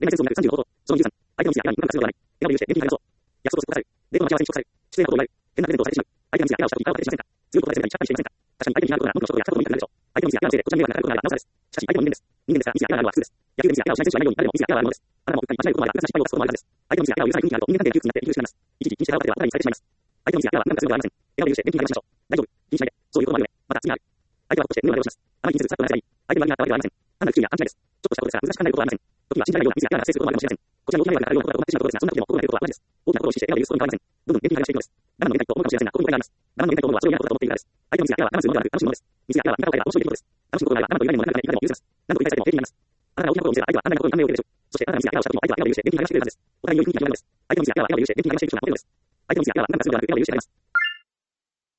恋愛戦争になる36法と、その23、相手のミスやエラーに無関活用ではない。エラーを有して、電気に反応。約束をするデートの待ち合わせに遅刻される。出演ことを言われる。変なプレゼントをされてしまう。相手のミスやエラーをしたときに顔を立てしませんか。強いことで責任に着していませんか。確かに相手に非難ることなら文句の一言や過去のミスがなるでしょう。相手のミスやエラーのせいでこちらに迷惑がかかることならなおさらです。しかし相手も人間です。人間ですが、ミスやエラーがあるのは普通です。野球でミスやエラーをしない選手はいないように、誰もミスやエラーがあるものです。あなたもうっかり間違えることもあり、複雑な失敗を犯すこともあるはずです。相手のミスやエラーを許さない雰囲気があると、人間関係が窮屈になって息苦しくなります。一時禁止した側ではお互いにされてしまいます。相手のミスやエラーは何かするのではありません。エラーを許して電気に流しましょう。大丈夫。気にしないで。そういうこともあるよね。また次がある。相手はほっとして目を流します。あまり気にするスラッとなればいい。相手に悪気があったわけではありません。単なる不注意や勘違いです。ちょっとしたことですが難しく考えることはありません。時には信じられないようなミスやエラーが発生することもあるかもしれません。こちらの大きな迷惑がかかるようなことが止まってしまうことですが、そんな時でも心がけることは同じです。大きなことを意識してエラーを許すことに変わりません。どんどん電気に流していくのです。我慢の限界と思うかもしれませんが、ここに答えがあります。我慢の限界と思うのはそれを嫌なことだと思っているからです。相手のミスやエラーは我慢するものではなく楽しむものです。ミスやエラーは見方を変えたら面白い出来事です。楽しむことがあれば我慢と言われるものがいくらでも許せます。何度繰り返されても平気になります。あなたが大きなことを見せたら相手はあんなことに感銘を受けるでしょう。そしてあなたがミスやエラーをした時も相手はエラーを許して電気に流してくれるはずです。お互いに良い雰囲気が広がるのです。相手のミスやエラーはエラーを許して電気に流していく人が褒めるのです。相手のミスやエラーは何かするのではなくエラーを許してあげます。